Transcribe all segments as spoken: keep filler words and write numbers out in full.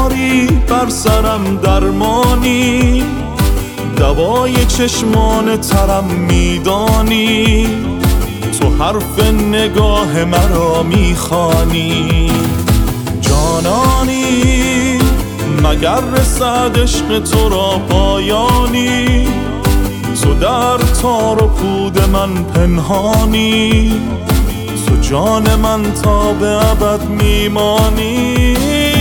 میاری بر سرم درمانی، دوای چشمان ترم میدانی، تو حرف نگاه مرا میخوانی. جانانی مگر رسد عشق تو را پایانی، تو در تار و پود من پنهانی، تو جان من تا به ابد میمانی.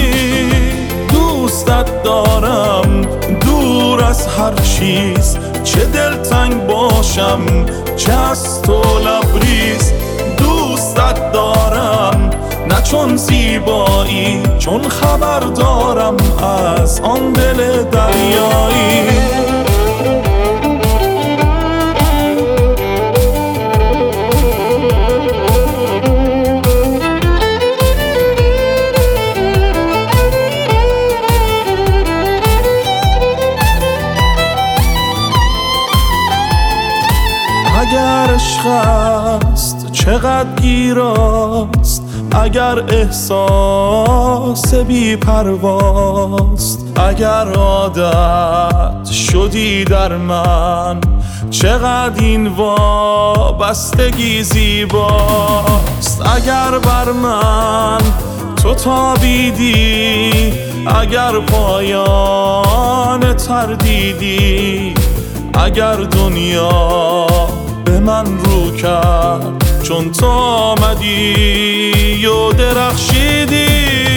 دوستت دارم دور از هر چیز، چه دلتنگ باشم چه از تو لبریز. دوستت دارم نه چون زیبایی، چون خبر دارم از آن دل دریایی. اگر عشق است چقدر گیراست، اگر احساس بی پرواست، اگر عادت شدی در من، چقدر این وابستگی زیباست. اگر بر من تو تابیدی، اگر پایان تردیدی، اگر دنیا به من رو کرد چون تو آمدی و درخشیدی.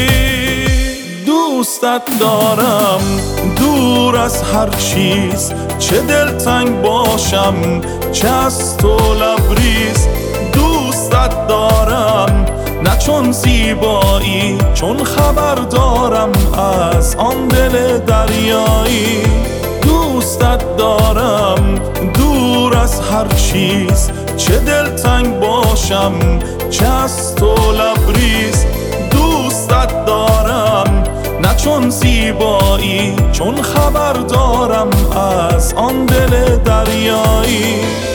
دوستت دارم دور از هر چیز، چه دلتنگ باشم چه از تو لبریز. دوستت دارم نه چون زیبایی، چون خبر دارم از آن دل دریایی. دوستت دارم دور از هر چیز، چه دلتنگ باشم چه از تو لبریز. دوستت دارم نه چون زیبایی، چون خبر دارم از آن دل دریایی.